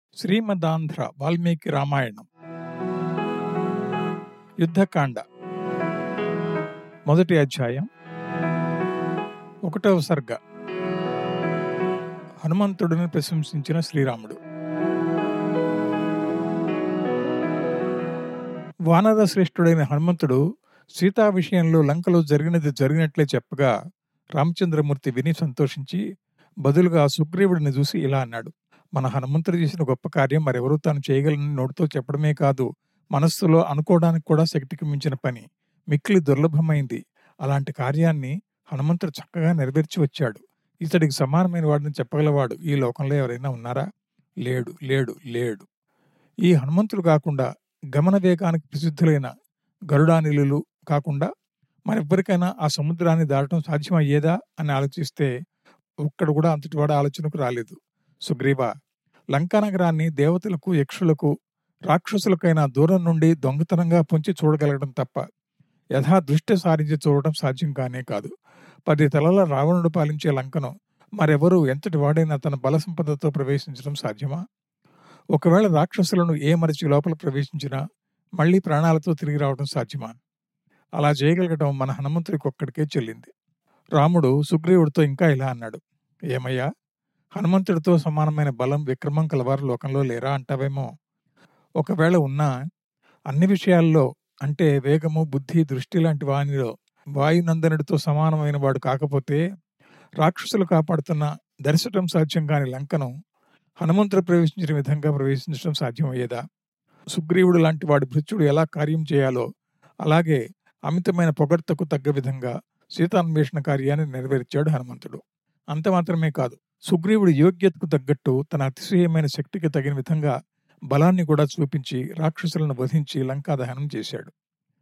శ్రీమదాంధ్ర వాల్మీకి రామాయణం యుద్ధకాండ మొదటి అధ్యాయం 1వ సర్గ. హనుమంతుడిని ప్రశంసించిన శ్రీరాముడు. వానర శ్రేష్ఠుడైన హనుమంతుడు సీతా విషయంలో లంకలో జరిగినది జరిగినట్లే చెప్పగా రామచంద్రమూర్తి విని సంతోషించి బదులుగా సుగ్రీవుడిని చూసి ఇలా అన్నాడు: మన హనుమంతుడు చేసిన గొప్ప కార్యం మరెవరూ తాను చేయగలని నోటితో చెప్పడమే కాదు, మనస్సులో అనుకోవడానికి కూడా శక్తికి మించిన పని, మిక్కిలి దుర్లభమైంది. అలాంటి కార్యాన్ని హనుమంతుడు చక్కగా నెరవేర్చి వచ్చాడు. ఇతడికి సమానమైన వాడిని చెప్పగలవాడు ఈ లోకంలో ఎవరైనా ఉన్నారా? లేడు లేడు లేడు. ఈ హనుమంతుడు కాకుండా గమన వేగానికి ప్రసిద్ధులైన గరుడానిలులు కాకుండా మరెవ్వరికైనా ఆ సముద్రాన్ని దాటడం సాధ్యమయ్యేదా అని ఆలోచిస్తే ఒక్కడు కూడా అంతటి వాడు ఆలోచనకు రాలేదు. సుగ్రీవ, లంకానగరాన్ని దేవతలకు, యక్షులకు, రాక్షసులకైనా దూరం నుండి దొంగతనంగా పొంచి చూడగలగడం తప్ప యథా దృష్టి సారించి చూడటం సాధ్యం కానే కాదు. 10 తలల రావణుడు పాలించే లంకను మరెవరూ ఎంతటి వాడైనా తన బల సంపదతో ప్రవేశించడం సాధ్యమా? ఒకవేళ రాక్షసులను మరిచి లోపల ప్రవేశించినా మళ్లీ ప్రాణాలతో తిరిగి రావడం సాధ్యమా? అలా చేయగలగడం మన హనుమంతుడికి ఒక్కడికే చెల్లింది. రాముడు సుగ్రీవుడితో ఇంకా ఇలా అన్నాడు: ఏమయ్యా, హనుమంతుడితో సమానమైన బలం, విక్రమం కలవారు లోకంలో లేరా అంటావేమో. ఒకవేళ ఉన్నా అన్ని విషయాల్లో, అంటే వేగము, బుద్ధి, దృష్టి లాంటి వానిలో వాయునందనుడితో సమానమైన వాడు కాకపోతే రాక్షసులు కాపాడుతున్న దర్శటం సాధ్యం కాని లంకను హనుమంతుడు ప్రవేశించిన విధంగా ప్రవేశించడం సాధ్యమయ్యేదా? సుగ్రీవుడు లాంటి వాడి భృత్యుడు ఎలా కార్యం చేయాలో అలాగే అమితమైన పొగడ్తకు తగ్గ విధంగా సీతాన్వేషణ కార్యాన్ని నెరవేర్చాడు హనుమంతుడు. అంత మాత్రమే కాదు, సుగ్రీవుడి యోగ్యతకు తగ్గట్టు తన అతిశయమైన శక్తికి తగిన విధంగా బలాన్ని కూడా చూపించి రాక్షసులను వధించి లంకా దహనం చేశాడు.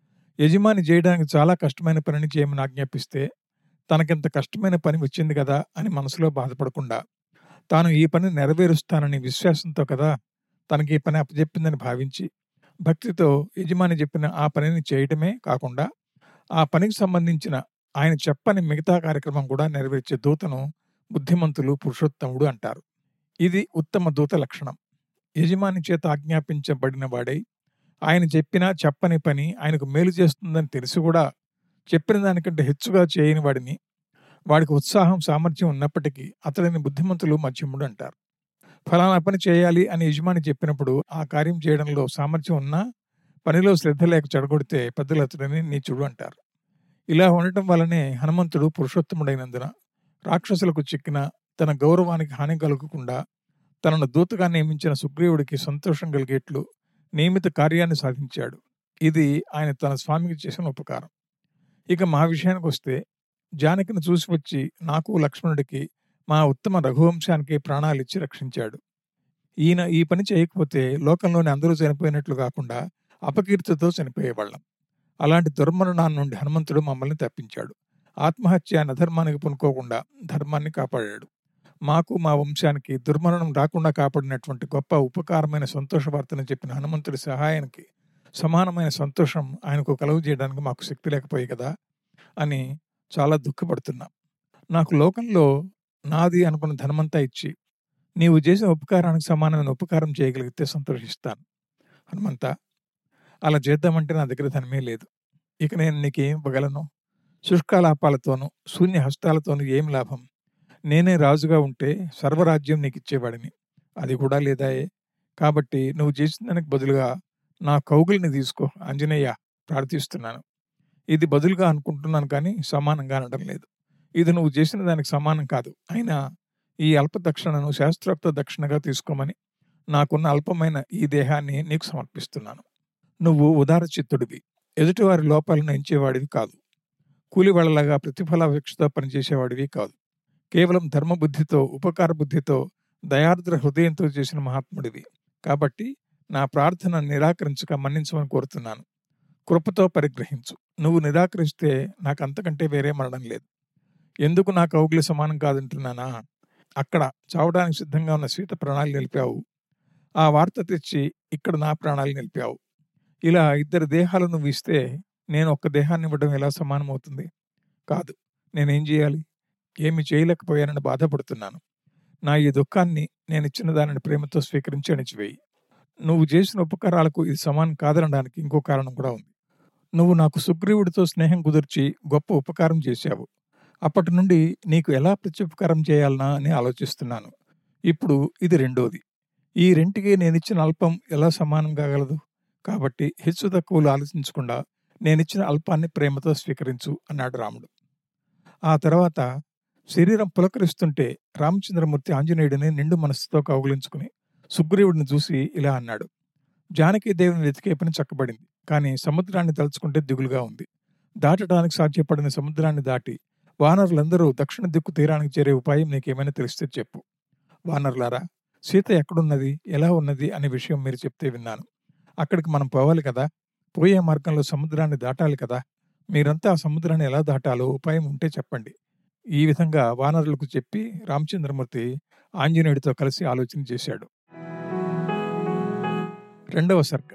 యజమాని చేయడానికి చాలా కష్టమైన పనిని చేయమని ఆజ్ఞాపిస్తే తనకింత కష్టమైన పని వచ్చింది కదా అని మనసులో బాధపడకుండా తాను ఈ పని నెరవేరుస్తానని విశ్వాసంతో కదా తనకి ఈ పని అప్పచెప్పిందని భావించి భక్తితో యజమాని చెప్పిన ఆ పనిని చేయటమే కాకుండా ఆ పనికి సంబంధించిన ఆయన చెప్పని మిగతా కార్యక్రమం కూడా నెరవేర్చే దూతను బుద్ధిమంతులు, పురుషోత్తముడు అంటారు. ఇది ఉత్తమ దూత లక్షణం. యజమాని చేత ఆజ్ఞాపించబడిన వాడై ఆయన చెప్పినా చెప్పని పని ఆయనకు మేలు చేస్తుందని తెలిసి కూడా చెప్పిన దానికంటే హెచ్చుగా చేయని వాడిని, వాడికి ఉత్సాహం, సామర్థ్యం ఉన్నప్పటికీ అతడిని బుద్ధిమంతులు, మధ్యముడు అంటారు. ఫలానా పని చేయాలి అని యజమాని చెప్పినప్పుడు ఆ కార్యం చేయడంలో సామర్థ్యం ఉన్నా పనిలో శ్రద్ధ లేక చెడగొడితే పెద్దలు అతడిని నీచుడు అంటారు. ఇలా ఉండటం వల్లనే హనుమంతుడు పురుషోత్తముడైనందున రాక్షసులకు చిక్కిన తన గౌరవానికి హాని కలగకుండా తనను దూతగా నియమించిన సుగ్రీవుడికి సంతోషం కలిగేట్లు నియమిత కార్యాన్ని సాధించాడు. ఇది ఆయన తన స్వామికి చేసిన ఉపకారం. ఇక మా విషయానికి వస్తే, జానకిని చూసి వచ్చి నాకు, లక్ష్మణుడికి, మా ఉత్తమ రఘువంశానికి ప్రాణాలిచ్చి రక్షించాడు. ఈయన ఈ పని చేయకపోతే లోకంలోని అందరూ చనిపోయినట్లు కాకుండా అపకీర్తితో చనిపోయేవాళ్ళం. అలాంటి దుర్మరణాన్ని నుండి హనుమంతుడు మమ్మల్ని తప్పించాడు. ఆత్మహత్య అధర్మానికి పునుకోకుండా ధర్మాన్ని కాపాడాడు. మాకు, మా వంశానికి దుర్మరణం రాకుండా కాపాడినటువంటి గొప్ప ఉపకారమైన సంతోష వార్తను చెప్పిన హనుమంతుడి సహాయానికి సమానమైన సంతోషం ఆయనకు కలుగు చేయడానికి మాకు శక్తి లేకపోయి కదా అని చాలా దుఃఖపడుతున్నాం. నాకు లోకంలో నాది అనుకున్న ధనమంతా ఇచ్చి నీవు చేసిన ఉపకారానికి సమానమైన ఉపకారం చేయగలిగితే సంతోషిస్తాను. హనుమంత, అలా చేద్దామంటే నా దగ్గర ధనమే లేదు. ఇక నేను నీకేం ఇవ్వగలను? శుష్కాలాపాలతోనూ శూన్య హస్తాలతోనూ ఏం లాభం? నేనే రాజుగా ఉంటే సర్వరాజ్యం నీకు ఇచ్చేవాడిని. అది కూడా లేదాయే. కాబట్టి నువ్వు చేసిన దానికి బదులుగా నా కౌగిలిని తీసుకో ఆంజనేయ, ప్రార్థిస్తున్నాను. ఇది బదులుగా అనుకుంటున్నాను కానీ సమానంగా అనడం లేదు. ఇది నువ్వు చేసిన దానికి సమానం కాదు. అయినా ఈ అల్ప దక్షిణను శాస్త్రోక్త దక్షిణగా తీసుకోమని నాకున్న అల్పమైన ఈ దేహాన్ని నీకు సమర్పిస్తున్నాను. నువ్వు ఉదార చిత్తుడివి, ఎదుటివారి లోపాలను ఎంచేవాడివి కాదు. కూలివాళ్లలాగా ప్రతిఫలాపేక్షతో పనిచేసేవాడివి కాదు. కేవలం ధర్మబుద్ధితో, ఉపకార బుద్ధితో, దయార్ద్ర హృదయంతో చేసిన మహాత్ముడివి. కాబట్టి నా ప్రార్థన నిరాకరించక మన్నించమని కోరుతున్నాను. కృపతో పరిగ్రహించు. నువ్వు నిరాకరిస్తే నాకు అంతకంటే వేరే మరణం లేదు. ఎందుకు నా కౌగిలి సమానం కాదంటున్నానా? అక్కడ చావడానికి సిద్ధంగా ఉన్న సీత ప్రాణాలు నిలిపావు. ఆ వార్త తెచ్చి ఇక్కడ నా ప్రాణాలు నిలిపావు. ఇలా 2 దేహాలు నువ్వు ఇస్తే నేను ఒక్క దేహాన్ని ఇవ్వడం ఎలా సమానం అవుతుంది? కాదు. నేనేం చేయాలి? ఏమి చేయలేకపోయానని బాధపడుతున్నాను. నా ఈ దుఃఖాన్ని నేనిచ్చిన దానిని ప్రేమతో స్వీకరించి అణిచివేయి. నువ్వు చేసిన ఉపకారాలకు ఇది సమానం కాదనడానికి ఇంకో కారణం కూడా ఉంది. నువ్వు నాకు సుగ్రీవుడితో స్నేహం కుదిర్చి గొప్ప ఉపకారం చేశావు. అప్పటి నుండి నీకు ఎలా ప్రత్యుపకారం చేయాలనా అని ఆలోచిస్తున్నాను. ఇప్పుడు ఇది రెండోది. ఈ రెంటికి నేనిచ్చిన అల్పం ఎలా సమానం కాగలదు? కాబట్టి హెచ్చు తక్కువలు ఆలోచించకుండా నేనిచ్చిన అల్పాన్ని ప్రేమతో స్వీకరించు అన్నాడు రాముడు. ఆ తర్వాత శరీరం పులకరిస్తుంటే రామచంద్రమూర్తి ఆంజనేయుడిని నిండు మనస్సుతో కౌగిలించుకుని సుగ్రీవుడిని చూసి ఇలా అన్నాడు. జానకీదేవిని వెతికే పని చక్కబడింది. కానీ సముద్రాన్ని తలుచుకుంటే దిగులుగా ఉంది. దాటడానికి సాధ్యపడిన సముద్రాన్ని దాటి వానరులందరూ దక్షిణ దిక్కు తీరానికి చేరే ఉపాయం నీకేమైనా తెలిస్తే చెప్పు. వానరులారా, సీత ఎక్కడున్నది, ఎలా ఉన్నది అనే విషయం మీరు చెప్తే విన్నాను. అక్కడికి మనం పోవాలి కదా, పోయే మార్గంలో సముద్రాన్ని దాటాలి కదా. మీరంతా ఆ సముద్రాన్ని ఎలా దాటాలో ఉపాయం ఉంటే చెప్పండి. ఈ విధంగా వానరులకు చెప్పి రామచంద్రమూర్తి ఆంజనేయుడితో కలిసి ఆలోచన చేశాడు. రెండవ సర్గ.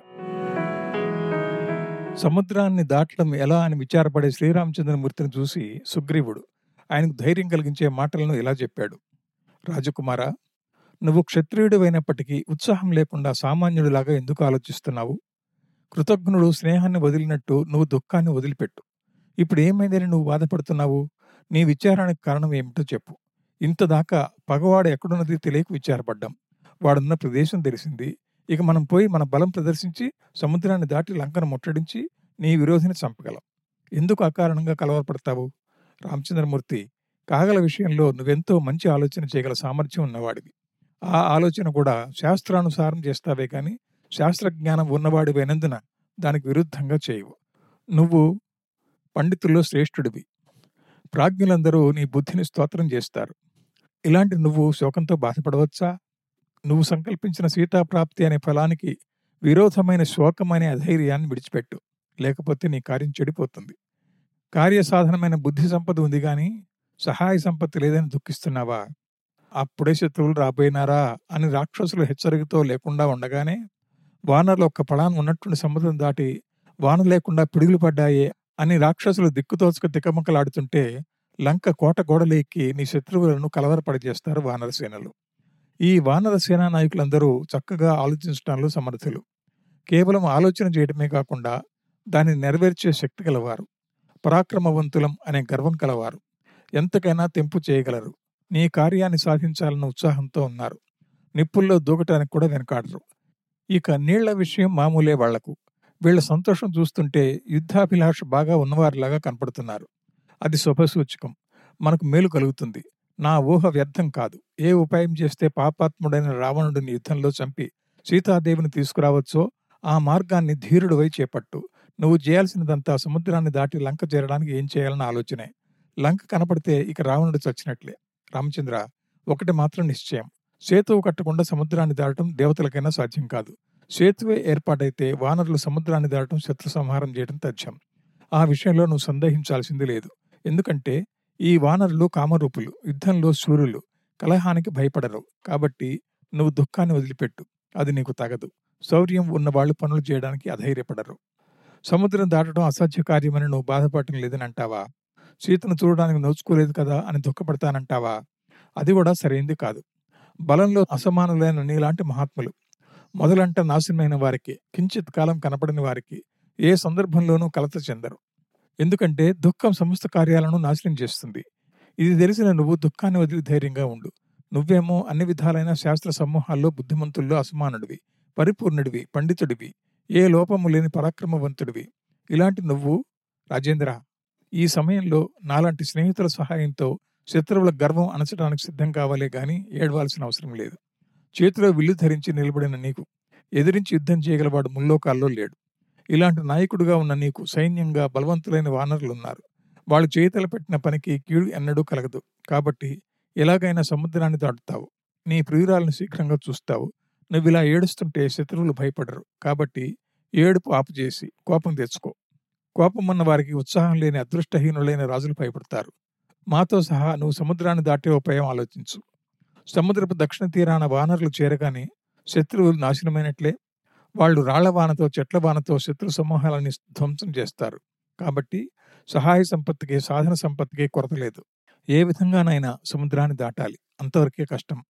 సముద్రాన్ని దాటడం ఎలా అని విచారపడే శ్రీరామచంద్రమూర్తిని చూసి సుగ్రీవుడు ఆయనకు ధైర్యం కలిగించే మాటలను ఇలా చెప్పాడు. రాజకుమారా, నువ్వు క్షత్రియుడివైనప్పటికీ ఉత్సాహం లేకుండా సామాన్యుడిలాగా ఎందుకు ఆలోచిస్తున్నావు? కృతజ్ఞుడు స్నేహాన్ని వదిలినట్టు నువ్వు దుఃఖాన్ని వదిలిపెట్టు. ఇప్పుడు ఏమైందని నువ్వు బాధపడుతున్నావు? నీ విచారానికి కారణం ఏమిటో చెప్పు. ఇంతదాకా పగవాడు ఎక్కడున్నది తెలియక విచారపడ్డాం. వాడున్న ప్రదేశం తెలిసింది. ఇక మనం పోయి మన బలం ప్రదర్శించి సముద్రాన్ని దాటి లంకను ముట్టడించి నీ విరోధిని చంపగలం. ఎందుకు అకారణంగా కలవరపడతావు? రామచంద్రమూర్తి, కాగల విషయంలో నువ్వెంతో మంచి ఆలోచన చేయగల సామర్థ్యం ఉన్నవాడివి. ఆ ఆలోచన కూడా శాస్త్రానుసారం చేస్తావే కానీ శాస్త్రజ్ఞానం ఉన్నవాడివైనందున దానికి విరుద్ధంగా చేయవు. నువ్వు పండితుల్లో శ్రేష్ఠుడివి. ప్రాజ్ఞులందరూ నీ బుద్ధిని స్తోత్రం చేస్తారు. ఇలాంటి నువ్వు శోకంతో బాధపడవచ్చా? నువ్వు సంకల్పించిన సీతాప్రాప్తి అనే ఫలానికి విరోధమైన శోకమనే అధైర్యాన్ని విడిచిపెట్టు. లేకపోతే నీ కార్యం చెడిపోతుంది. కార్యసాధనమైన బుద్ధి సంపద ఉంది గాని సహాయ సంపత్తి లేదని దుఃఖిస్తున్నావా? అప్పుడే శత్రువులు రాబోయినారా అని రాక్షసులు హెచ్చరికతో లేకుండా ఉండగానే వానర్లు ఒక్క పడాను ఉన్నట్టుండి సముద్రం దాటి వాన లేకుండా పిడుగులు పడ్డాయే అని రాక్షసులు దిక్కుతోచక తికమకలాడుతుంటే లంక కోట గోడలు ఎక్కి నీ శత్రువులను కలవరపడజేస్తారు వానరసేనలు. ఈ వానర సేనా నాయకులందరూ చక్కగా ఆలోచించడంలో సమర్థులు. కేవలం ఆలోచన చేయడమే కాకుండా దాన్ని నెరవేర్చే శక్తి గలవారు. పరాక్రమవంతులం అనే గర్వం కలవారు. ఎంతకైనా తెంపు చేయగలరు. నీ కార్యాన్ని సాధించాలన్న ఉత్సాహంతో ఉన్నారు. నిప్పుల్లో దూకటానికి కూడా వెనకాడరు. ఇక నీళ్ల విషయం మామూలే వాళ్లకు. వీళ్ల సంతోషం చూస్తుంటే యుద్ధాభిలాష బాగా ఉన్నవారిలాగా కనపడుతున్నారు. అది శుభసూచకం. మనకు మేలు కలుగుతుంది. నా ఊహ వ్యర్థం కాదు. ఏ ఉపాయం చేస్తే పాపాత్ముడైన రావణుడిని యుద్ధంలో చంపి సీతాదేవిని తీసుకురావచ్చో ఆ మార్గాన్ని ధీరుడివై చేపట్టు. నువ్వు చేయాల్సినదంతా సముద్రాన్ని దాటి లంక చేరడానికి ఏం చేయాలన్న ఆలోచనే. లంక కనపడితే ఇక రావణుడు చచ్చినట్లే. రామచంద్ర, ఒకటి మాత్రం నిశ్చయం. సేతువు కట్టకుండా సముద్రాన్ని దాటడం దేవతలకైనా సాధ్యం కాదు. సేతువే ఏర్పాటైతే వానరులు సముద్రాన్ని దాటడం, శత్రు సంహారం చేయడం తథ్యం. ఆ విషయంలో నువ్వు సందేహించాల్సింది లేదు. ఎందుకంటే ఈ వానరులు కామరూపులు, యుద్ధంలో శూరులు, కలహానికి భయపడరు. కాబట్టి నువ్వు దుఃఖాన్ని వదిలిపెట్టు. అది నీకు తగదు. శౌర్యం ఉన్నవాళ్లు పనులు చేయడానికి అధైర్యపడరు. సముద్రం దాటడం అసాధ్య కార్యమని నువ్వు బాధపడటం లేదని అంటావా? సీతను చూడడానికి నోచుకోలేదు కదా అని దుఃఖపడతానంటావా? అది కూడా సరైంది కాదు. బలంలో అసమానులైన నీలాంటి మహాత్ములు, మొదలంట నాశనమైన వారికి, కించిత్ కాలం కనపడని వారికి ఏ సందర్భంలోనూ కలత చెందరు. ఎందుకంటే దుఃఖం సమస్త కార్యాలను నాశనం చేస్తుంది. ఇది తెలిసిన నువ్వు దుఃఖాన్ని వదిలి ధైర్యంగా ఉండు. నువ్వేమో అన్ని విధాలైన శాస్త్ర సమూహాల్లో బుద్ధిమంతుల్లో అసమానుడివి, పరిపూర్ణుడివి, పండితుడివి, ఏ లోపము లేని పరాక్రమవంతుడివి. ఇలాంటి నువ్వు రాజేంద్ర ఈ సమయంలో నాలాంటి స్నేహితుల సహాయంతో శత్రువుల గర్వం అణచడానికి సిద్ధం కావాలే గాని ఏడవాల్సిన అవసరం లేదు. చేతిలో విల్లు ధరించి నిలబడిన నీకు ఎదిరించి యుద్ధం చేయగలవాడు ముల్లోకాల్లో లేడు. ఇలాంటి నాయకుడుగా ఉన్న నీకు సైన్యంగా బలవంతులైన వానరులున్నారు. వాళ్ళు చేతల పెట్టిన పనికి కీడు ఎన్నడూ కలగదు. కాబట్టి ఎలాగైనా సముద్రాన్ని దాటుతావు. నీ ప్రియురాలను శీఘ్రంగా చూస్తావు. నువ్విలా ఏడుస్తుంటే శత్రువులు భయపడరు. కాబట్టి ఏడుపు ఆపుచేసి కోపం తెచ్చుకో. కోపమున్న వారికి ఉత్సాహం లేని అదృష్టహీనులైన రాజులు భయపడతారు. మాతో సహా నువ్వు సముద్రాన్ని దాటే ఉపాయం ఆలోచించు. సముద్రపు దక్షిణ తీరాన వానరులు చేరగానే శత్రువులు నాశనమైనట్లే. వాళ్ళు రాళ్లవానతో, చెట్ల వానతో శత్రు సమూహాలని ధ్వంసం చేస్తారు. కాబట్టి సహాయ సంపత్తికి, సాధన సంపత్తికి కొరత లేదు. ఏ విధంగానైనా సముద్రాన్ని దాటాలి. అంతవరకే కష్టం.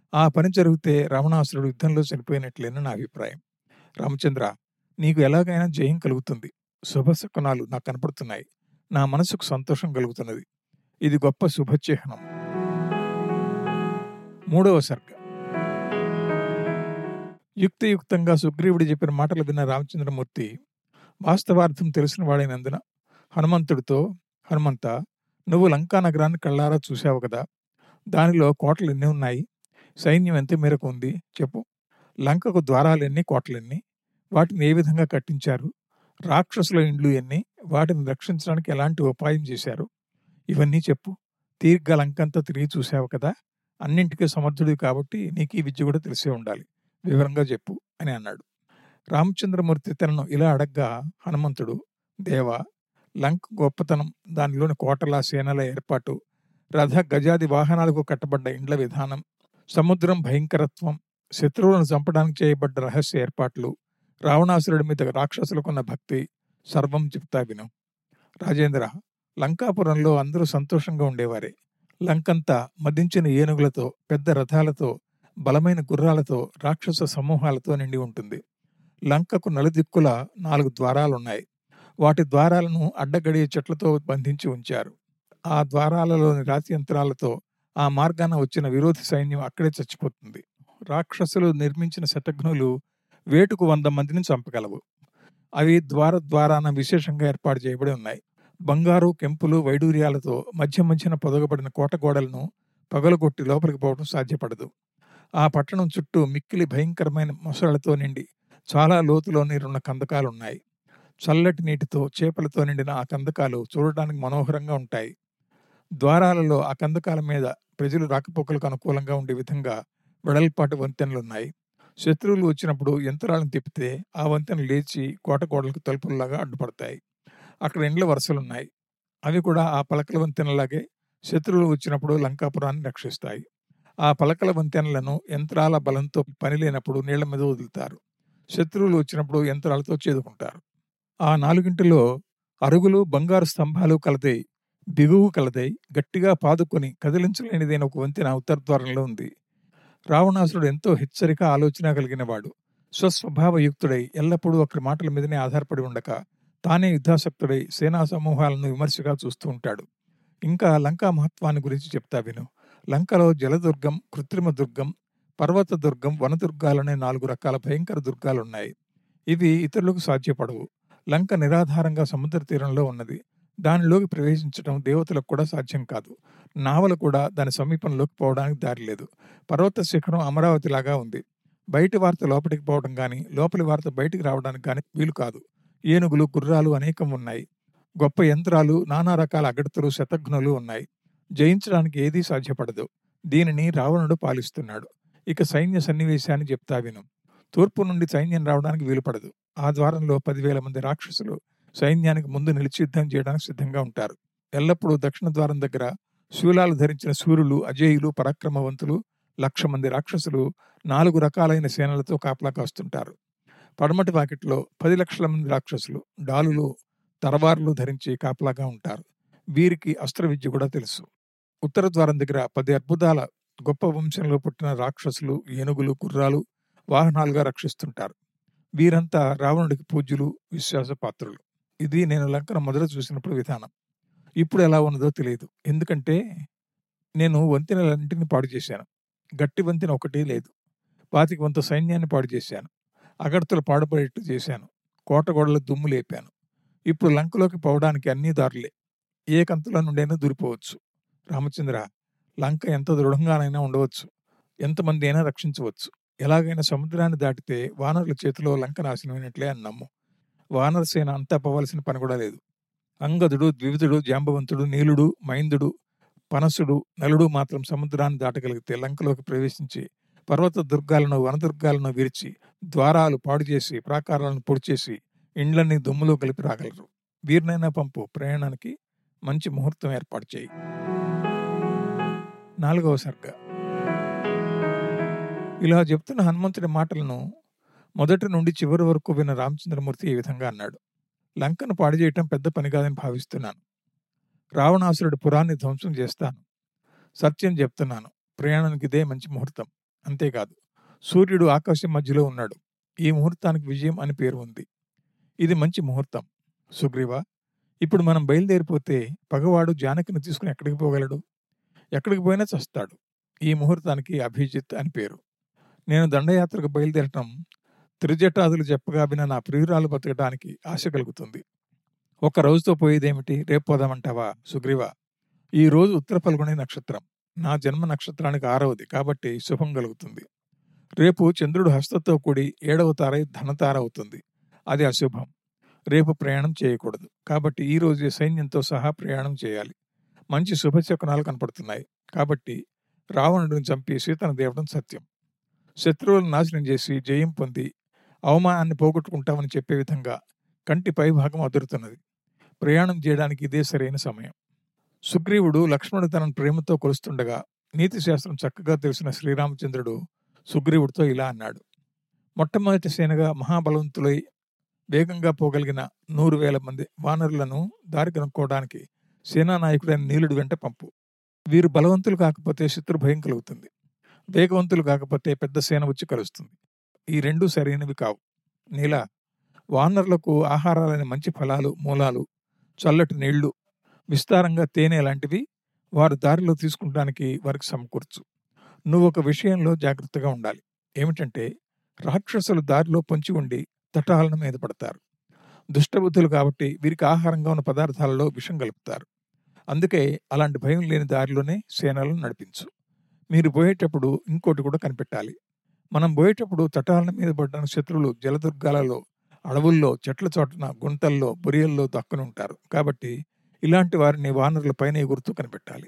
ఆ పని జరిగితే రావణాసురుడు యుద్ధంలో చనిపోయినట్లేనని నా అభిప్రాయం. రామచంద్ర, నీకు ఎలాగైనా జయం కలుగుతుంది. శుభశకునాలు నాకు కనపడుతున్నాయి. నా మనసుకు సంతోషం కలుగుతున్నది. ఇది గొప్ప శుభచిహ్నం. 3వ సర్గ. యుక్తియుక్తంగా సుగ్రీవుడు చెప్పిన మాటలు విన్న రామచంద్రమూర్తి వాస్తవార్థం తెలిసిన వాడైనందున హనుమంతుడితో, హనుమంత, నువ్వు లంకా నగరాన్ని కళ్ళారా చూశావు కదా, దానిలో కోటలు ఎన్ని ఉన్నాయి, సైన్యం ఎంత మేరకు ఉంది చెప్పు. లంకకు ద్వారాలెన్ని, కోటలెన్ని, వాటిని ఏ విధంగా కట్టించారు, రాక్షసుల ఇండ్లు ఎన్ని, వాటిని రక్షించడానికి ఎలాంటి ఉపాయం చేశారు, ఇవన్నీ చెప్పు. తీరిగ్గా లంకంతా తిరిగి చూశావు కదా, అన్నింటికీ సమర్థుడివి కాబట్టి నీకు ఈ విద్య కూడా తెలిసే ఉండాలి, వివరంగా చెప్పు అని అన్నాడు. రామచంద్రమూర్తి తనను ఇలా అడగ్గా హనుమంతుడు, దేవా, లంక గొప్పతనం, దానిలోని కోటల, సేనల ఏర్పాటు, రథ గజాది వాహనాలకు కట్టబడ్డ ఇండ్ల విధానం, సముద్రం భయంకరత్వం, శత్రువులను చంపడానికి చేయబడ్డ రహస్య ఏర్పాట్లు, రావణాసురుడి మీద రాక్షసులకున్న భక్తి, సర్వం చెప్తా విను. రాజేంద్ర, లంకాపురంలో అందరూ సంతోషంగా ఉండేవారే. లంకంతా మదించిన ఏనుగులతో, పెద్ద రథాలతో, బలమైన గుర్రాలతో, రాక్షస సమూహాలతో నిండి ఉంటుంది. లంకకు నలుదిక్కుల 4 ద్వారాలున్నాయి. వాటి ద్వారాలను అడ్డగడియ చెట్లతో బంధించి ఉంచారు. ఆ ద్వారాలలోని రాతి యంత్రాలతో ఆ మార్గాన వచ్చిన విరోధి సైన్యం అక్కడే చచ్చిపోతుంది. రాక్షసులు నిర్మించిన శతఘ్నులు వేటుకు 100 మందిని చంపగలవు. అవి ద్వారాన విశేషంగా ఏర్పాటు చేయబడి ఉన్నాయి. బంగారు, కెంపులు, వైడూర్యాలతో మధ్య మధ్యన పొదగబడిన కోట గోడలను పగలగొట్టి లోపలికి పోవడం సాధ్యపడదు. ఆ పట్టణం చుట్టూ మిక్కిలి భయంకరమైన మొసళ్లతో నిండి చాలా లోతులో నీరున్న కందకాలున్నాయి. చల్లటి నీటితో, చేపలతో నిండిన ఆ కందకాలు చూడటానికి మనోహరంగా ఉంటాయి. ద్వారాలలో ఆ కందకాల మీద ప్రజలు రాకపోకలకు అనుకూలంగా ఉండే విధంగా వెడల్పాటి వంతెనలున్నాయి. శత్రువులు వచ్చినప్పుడు యంత్రాలను తిప్పితే ఆ వంతెన లేచి కోట గోడలకు తలుపుల్లాగా అడ్డుపడతాయి. అక్కడ ఇండ్ల వరుసలున్నాయి. అవి కూడా ఆ పలకల వంతెనలాగే శత్రువులు వచ్చినప్పుడు లంకాపురాన్ని రక్షిస్తాయి. ఆ పలకల వంతెనలను యంత్రాల బలంతో పని లేనప్పుడు నీళ్ల మీద వదులుతారు. శత్రువులు వచ్చినప్పుడు యంత్రాలతో చేదుకుంటారు. ఆ 4 అరుగులు, బంగారు స్తంభాలు కలదై, బిగువు కలదై, గట్టిగా పాదుకొని కదిలించలేనిదైన ఒక వంతెన ఉత్తరద్వారంలో ఉంది. రావణాసురుడు ఎంతో హెచ్చరిక, ఆలోచన కలిగినవాడు. స్వస్వభావయుక్తుడై ఎల్లప్పుడూ ఒకరి మాటల మీదనే ఆధారపడి ఉండక తానే యుద్ధాసక్తుడై సేనా సమూహాలను విమర్శగా చూస్తూ ఉంటాడు. ఇంకా లంకా మహత్వాన్ని గురించి చెప్తా విను. లంకలో జలదుర్గం, కృత్రిమ దుర్గం, పర్వత దుర్గం, వనదుర్గాలనే 4 రకాల భయంకర దుర్గాలున్నాయి. ఇవి ఇతరులకు సాధ్యపడవు. లంక నిరాధారంగా సముద్ర తీరంలో ఉన్నది. దానిలోకి ప్రవేశించడం దేవతలకు కూడా సాధ్యం కాదు. నావలు కూడా దాని సమీపంలోకి పోవడానికి దారి లేదు. పర్వత శిఖరం అమరావతిలాగా ఉంది. బయటి వార్త లోపలికి పోవడం కానీ, లోపలి వార్త బయటికి రావడానికి కానీ వీలు కాదు. ఏనుగులు, గుర్రాలు అనేకం ఉన్నాయి. గొప్ప యంత్రాలు, నానా రకాల అగడతలు, శతఘ్నులు ఉన్నాయి. జయించడానికి ఏదీ సాధ్యపడదు. దీనిని రావణుడు పాలిస్తున్నాడు. ఇక సైన్య సన్నివేశాన్ని చెప్తా విను. తూర్పు నుండి సైన్యం రావడానికి వీలుపడదు. ఆ ద్వారంలో 10,000 మంది రాక్షసులు సైన్యానికి ముందు నిలిచి యుద్ధం చేయడానికి సిద్ధంగా ఉంటారు. ఎల్లప్పుడూ దక్షిణ ద్వారం దగ్గర శూలాలు ధరించిన శూరులు, అజేయులు, పరాక్రమవంతులు 1,00,000 మంది రాక్షసులు 4 రకాలైన సేనలతో కాపలా కాస్తుంటారు. పడమటి వాకిట్లో 10 లక్షల మంది రాక్షసులు డాలులు, తరవార్లు ధరించి కాపలాగా ఉంటారు. వీరికి అస్త్ర విద్య కూడా తెలుసు. ఉత్తర ద్వారం దగ్గర 10 అద్భుతాల గొప్ప వంశంలో పుట్టిన రాక్షసులు ఏనుగులు, గుర్రాలు వాహనాలుగా రక్షిస్తుంటారు. వీరంతా రావణుడికి పూజ్యులు, విశ్వాసపాత్రులు. ఇది నేను లంకను మొదట చూసినప్పుడు విధానం. ఇప్పుడు ఎలా ఉన్నదో తెలియదు. ఎందుకంటే నేను వంతెనలన్నింటినీ పాడు చేశాను. గట్టి వంతెన ఒకటి లేదు. 25 వంతు సైన్యాన్ని పాడు చేశాను. అగడతలు పాడుపడేట్టు చేశాను. కోట గోడల దుమ్ము లేపాను. ఇప్పుడు లంకలోకి పోవడానికి అన్ని దారులే. ఏ కంతుల నుండైనా దూరిపోవచ్చు. రామచంద్ర, లంక ఎంత దృఢంగానైనా ఉండవచ్చు. ఎంతమంది అయినా రక్షించవచ్చు. ఎలాగైనా సముద్రాన్ని దాటితే వానరుల చేతిలో లంక నాశనమైనట్లే అని నమ్ము. వానరసేన అంతా పోవలసిన పని కూడా లేదు. అంగదుడు, ద్వివిధుడు, జాంబవంతుడు, నీలుడు, మైందుడు, పనసుడు, నలుడు మాత్రం సముద్రాన్ని దాటగలిగితే లంకలోకి ప్రవేశించి పర్వత దుర్గాలను, వనదుర్గాలను విరిచి, ద్వారాలు పాడు చేసి, ప్రాకారాలను పొడి చేసి, ఇండ్లన్నీ దుమ్ములో కలిపి రాగలరు. వీరినైనా పంపు, ప్రయాణానికి మంచి ముహూర్తం ఏర్పాటు చేయి. 4వ సర్గ. ఇలా చెప్తున్న హనుమంతుడి మాటలను మొదటి నుండి చివరి వరకు విన్న రామచంద్రమూర్తి ఈ విధంగా అన్నాడు. లంకను పాడు చేయటం పెద్ద పని కాదని భావిస్తున్నాను. రావణాసురుడి పురాన్ని ధ్వంసం చేస్తాను. సత్యం చెప్తున్నాను. ప్రయాణానికి ఇదే మంచి ముహూర్తం. అంతేకాదు సూర్యుడు ఆకాశం మధ్యలో ఉన్నాడు. ఈ ముహూర్తానికి విజయం అని పేరు ఉంది. ఇది మంచి ముహూర్తం. సుగ్రీవ, ఇప్పుడు మనం బయలుదేరిపోతే పగవాడు జానకిని తీసుకుని ఎక్కడికి పోగలడు? ఎక్కడికి పోయినా చస్తాడు. ఈ ముహూర్తానికి అభిజిత్ అని పేరు. నేను దండయాత్రకు బయలుదేరటం త్రిజటాదులు చెప్పగా విన నా ప్రియురాలు బతకడానికి ఆశ కలుగుతుంది. ఒక రోజుతో పోయేదేమిటి? రేపు పోదామంటావా? సుగ్రీవ, ఈ రోజు ఉత్తర ఫల్గుణి నక్షత్రం. నా జన్మ నక్షత్రానికి 6వది కాబట్టి శుభం కలుగుతుంది. రేపు చంద్రుడు హస్తతో కూడి 7వ తార ధనతార అవుతుంది. అది అశుభం. రేపు ప్రయాణం చేయకూడదు. కాబట్టి ఈ రోజే సైన్యంతో సహా ప్రయాణం చేయాలి. మంచి శుభశకునాలు కనపడుతున్నాయి. కాబట్టి రావణుడిని చంపి సీతను దేవడం సత్యం. శత్రువులను నాశనం చేసి జయం పొంది అవమానాన్ని పోగొట్టుకుంటామని చెప్పే విధంగా కంటి పైభాగం అదురుతున్నది. ప్రయాణం చేయడానికి ఇదే సరైన సమయం. సుగ్రీవుడు లక్ష్మణుడు తనను ప్రేమతో కొలుస్తుండగా నీతి శాస్త్రం చక్కగా తెలిసిన శ్రీరామచంద్రుడు సుగ్రీవుడితో ఇలా అన్నాడు. మొట్టమొదటి సేనగా మహాబలవంతులై వేగంగా పోగలిగిన 100,000 మంది వానరులను దారి కనుక్కోవడానికి సేనానాయకుడైన నీలుడి వెంట పంపు. వీరు బలవంతులు కాకపోతే శత్రు భయం కలుగుతుంది. వేగవంతులు కాకపోతే పెద్ద సేన వచ్చి కలుస్తుంది. ఈ రెండూ సరైనవి కావు. నీలా, వానరులకు ఆహారాలైన మంచి ఫలాలు, మూలాలు, చల్లటి నీళ్లు, విస్తారంగా తేనె లాంటివి వారు దారిలో తీసుకుంటానికి వారికి సమకూర్చు. నువ్వు ఒక విషయంలో జాగ్రత్తగా ఉండాలి. ఏమిటంటే, రాక్షసులు దారిలో పొంచి ఉండి తటాలను మీద పడతారు. దుష్టబుద్ధులు కాబట్టి వీరికి ఆహారంగా ఉన్న పదార్థాలలో విషం కలుపుతారు. అందుకే అలాంటి భయం లేని దారిలోనే సేనలను నడిపించు. మీరు పోయేటప్పుడు ఇంకోటి కూడా కనిపెట్టాలి. మనం పోయేటప్పుడు తటాలను మీద పడ్డ శత్రువులు జలదుర్గాలలో, అడవుల్లో, చెట్ల చోటున, గుంటల్లో, బొరియల్లో దక్కుని ఉంటారు. కాబట్టి ఇలాంటి వారిని వానరుల పైన ఎగురుతూ కనిపెట్టాలి.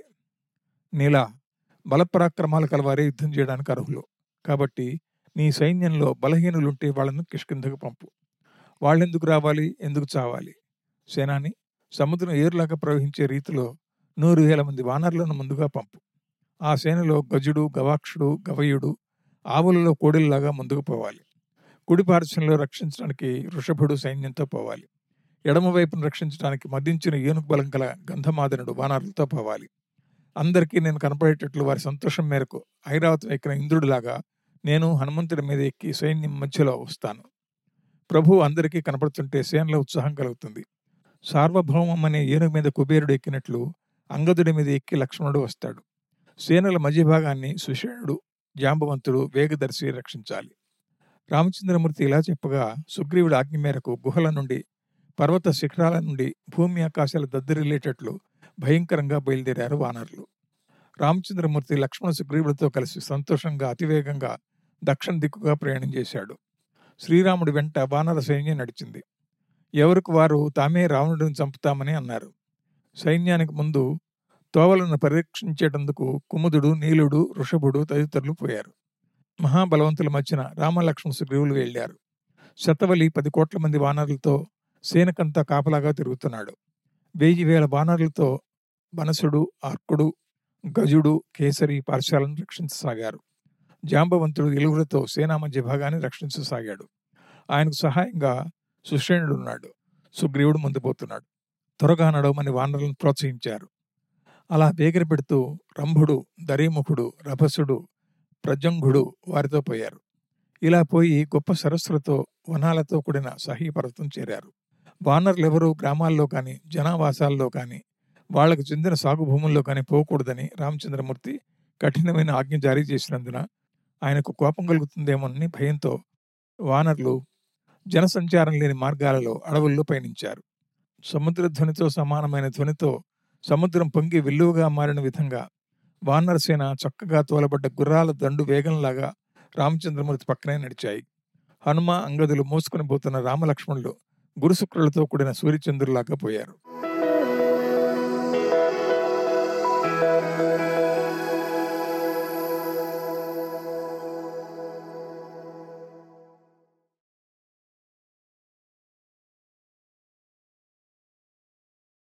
నీలా, బలపరాక్రమాలు కలవారే యుద్ధం చేయడానికి అర్హులు. కాబట్టి నీ సైన్యంలో బలహీనులుంటే వాళ్ళను కిష్కింధకు పంపు. వాళ్ళెందుకు రావాలి? ఎందుకు చావాలి? సేనాని, సముద్రం ఏరులాగా ప్రవహించే రీతిలో 100,000 మంది వానరులను ముందుగా పంపు. ఆ సేనలో గజుడు, గవాక్షుడు, గవయుడు ఆవులలో కోడిల్లాగా ముందుకు పోవాలి. కుడి పార్శ్వంలో రక్షించడానికి వృషభుడు సైన్యంతో పోవాలి. ఎడమ వైపును రక్షించడానికి మదించిన ఏనుగు బలం గల గంధమాదనుడు వానరులతో పోవాలి. అందరికీ నేను కనపడేటట్లు వారి సంతోషం మేరకు ఐరావతం ఎక్కిన ఇంద్రుడిలాగా నేను హనుమంతుడి మీద ఎక్కి సైన్యం మధ్యలో వస్తాను. ప్రభు అందరికీ కనపడుతుంటే సేనలో ఉత్సాహం కలుగుతుంది. సార్వభౌమం అనే ఏనుగు మీద కుబేరుడు ఎక్కినట్లు అంగదుడి మీద ఎక్కి లక్ష్మణుడు వస్తాడు. సేనల మధ్య భాగాన్ని సుషేణుడు, జాంబవంతుడు, వేగదర్శి రక్షించాలి. రామచంద్రమూర్తి ఇలా చెప్పగా సుగ్రీవుడి ఆజ్ఞ మేరకు గుహల నుండి, పర్వత శిఖరాల నుండి భూమి ఆకాశాలు దద్దరిల్లేటట్లు భయంకరంగా బయలుదేరారు వానరులు. రామచంద్రమూర్తి లక్ష్మణ సుగ్రీవుడితో కలిసి సంతోషంగా అతివేగంగా దక్షిణ దిక్కుగా ప్రయాణం చేశాడు. శ్రీరాముడి వెంట వానర సైన్యం నడిచింది. ఎవరికి వారు తామే రావణుడిని చంపుతామని అన్నారు. సైన్యానికి ముందు తోవలను పరిరక్షించేటందుకు కుముదుడు, నీలుడు, వృషభుడు తదితరులు పోయారు. మహాబలవంతుల మధ్యన రామలక్ష్మణ సుగ్రీవులు వెళ్ళారు. శతవలి 10 కోట్ల మంది వానరులతో సేనకంతా కాపలాగా తిరుగుతున్నాడు. 1,000 వానరులతో బనసుడు, అర్కుడు, గజుడు, కేసరి పార్శాలను రక్షించసాగారు. జాంబవంతుడు ఎలుగులతో సేనా మధ్య భాగాన్ని రక్షించసాగాడు. ఆయనకు సహాయంగా సుషేణుడున్నాడు. సుగ్రీవుడు ముందు పోతున్నాడు. త్వరగా నడవమని వానరులను ప్రోత్సహించారు. అలా వేగిర పెడుతూ రంభుడు, దరీముఖుడు, రభసుడు, ప్రజంఘుడు వారితో పోయారు. ఇలా పోయి గొప్ప సరస్సులతో, వనాలతో కూడిన సహీ పర్వతం చేరారు. వానరులెవరూ గ్రామాల్లో కానీ, జనావాసాల్లో కానీ, వాళ్లకు చెందిన సాగు భూముల్లో కానీ పోకూడదని రామచంద్రమూర్తి కఠినమైన ఆజ్ఞ జారీ చేసినందున ఆయనకు కోపం కలుగుతుందేమోనని భయంతో వానరులు జనసంచారం లేని మార్గాలలో, అడవుల్లో పయనించారు. సముద్ర ధ్వనితో సమానమైన ధ్వనితో సముద్రం పొంగి విల్లువగా మారిన విధంగా వానరసేన చక్కగా తోలబడ్డ గుర్రాల దండు వేగంలాగా రామచంద్రమూర్తి పక్కనే నడిచాయి. హనుమ, అంగదులు మోసుకుని పోతున్న రామలక్ష్మణులు గురుశుక్రులతో కూడిన సూర్యచంద్రులాగా పోయారు.